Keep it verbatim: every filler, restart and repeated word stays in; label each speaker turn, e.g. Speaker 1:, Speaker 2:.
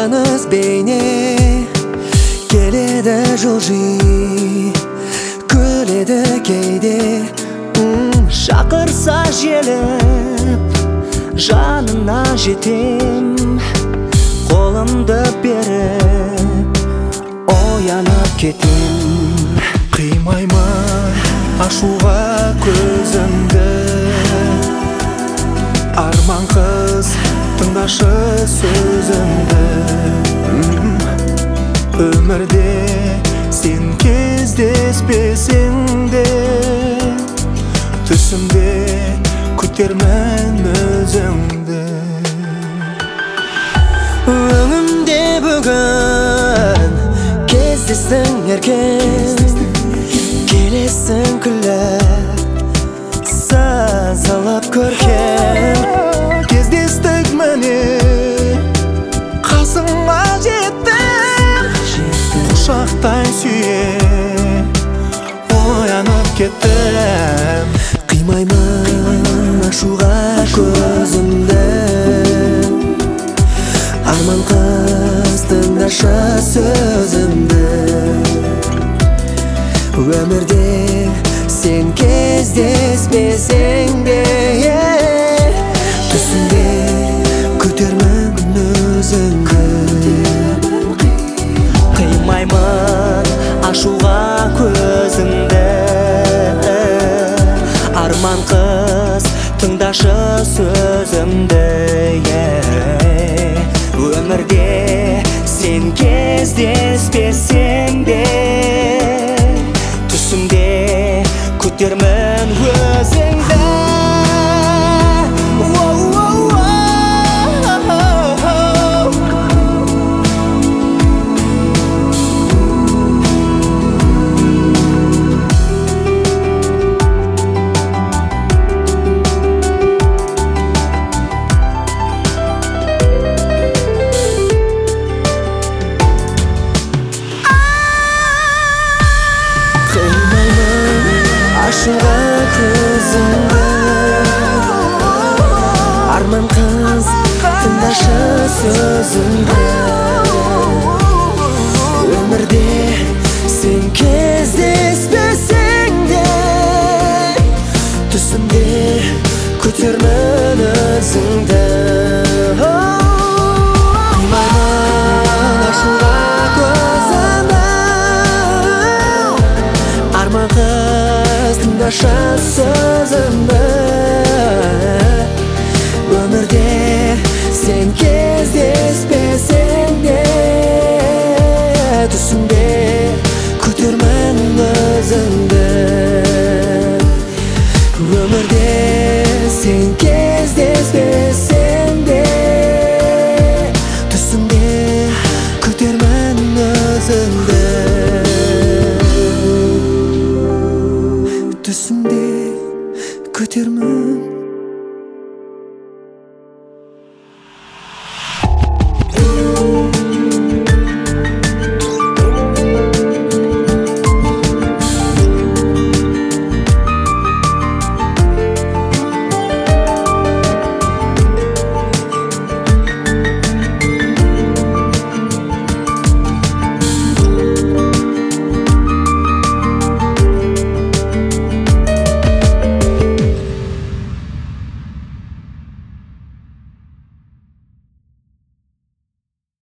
Speaker 1: аңыз бейне келеді жылжи, күледі кейде. Шақырса желіп жанына жетем, қолымды беріп оянып кетем.
Speaker 2: Қимаймын ашуға көзімді, арман қыз тыңдашы сөзімді. Өмірде сен кездеспесең де, түсімде күтермін өзіңді.
Speaker 1: Өңімде бүгін кездесің еркен, келесің күліп, сазалап көркен.
Speaker 2: Кездестік міне, қасыңа жеттім, құшақтай сүйе оянып кеттім.
Speaker 1: Қимаймын ашуға көзімді, арман қыз тыңдашы сөзімді. Өмірде сен кездеспесең де, түсімде күтермін өзіңді. Қимаймын ашуға көзімді, арман қыз тыңдашы сөзімді. Өмірде сен кездеспесең де, түсімде күтермін өзіңді. Ашуға көзімді, арман қыз тыңдашы сөзімді. Өмірде сен кездеспесең де, түсімде көтермін